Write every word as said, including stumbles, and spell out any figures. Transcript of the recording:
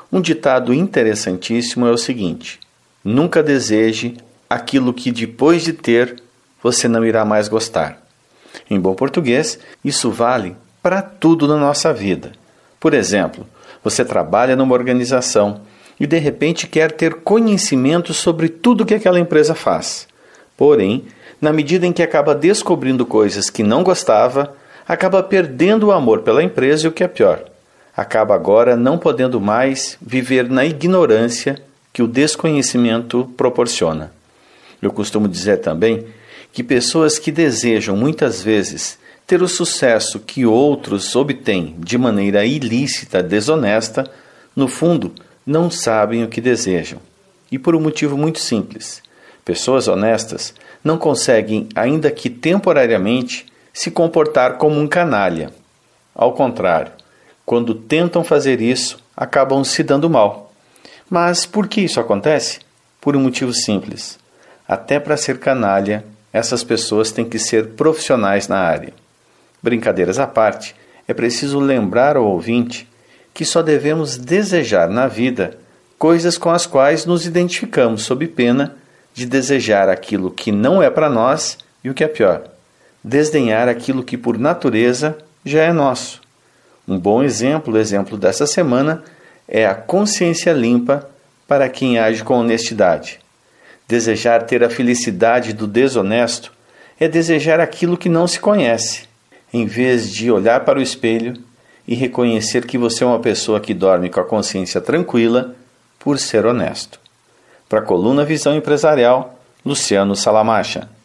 Um ditado interessantíssimo é o seguinte: nunca deseje aquilo que depois de ter você não irá mais gostar. Em bom português, isso vale para tudo na nossa vida. Por exemplo, você trabalha numa organização e de repente quer ter conhecimento sobre tudo que aquela empresa faz. Porém, na medida em que acaba descobrindo coisas que não gostava, acaba perdendo o amor pela empresa e o que é pior, acaba agora não podendo mais viver na ignorância que o desconhecimento proporciona. Eu costumo dizer também que pessoas que desejam muitas vezes ter o sucesso que outros obtêm de maneira ilícita, desonesta, no fundo não sabem o que desejam. E por um motivo muito simples. Pessoas honestas não conseguem, ainda que temporariamente, se comportar como um canalha. Ao contrário, quando tentam fazer isso, acabam se dando mal. Mas por que isso acontece? Por um motivo simples. Até para ser canalha, essas pessoas têm que ser profissionais na área. Brincadeiras à parte, é preciso lembrar ao ouvinte que só devemos desejar na vida coisas com as quais nos identificamos, sob pena de desejar aquilo que não é para nós e o que é pior, desdenhar aquilo que por natureza já é nosso. Um bom exemplo, o exemplo dessa semana, é a consciência limpa para quem age com honestidade. Desejar ter a felicidade do desonesto é desejar aquilo que não se conhece, em vez de olhar para o espelho e reconhecer que você é uma pessoa que dorme com a consciência tranquila por ser honesto. Para a coluna Visão Empresarial, Luciano Salamacha.